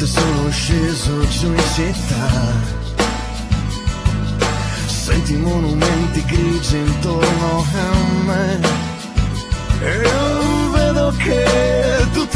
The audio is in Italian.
sono sceso giù in città. Senti i monumenti grigi intorno a me e io vedo che tu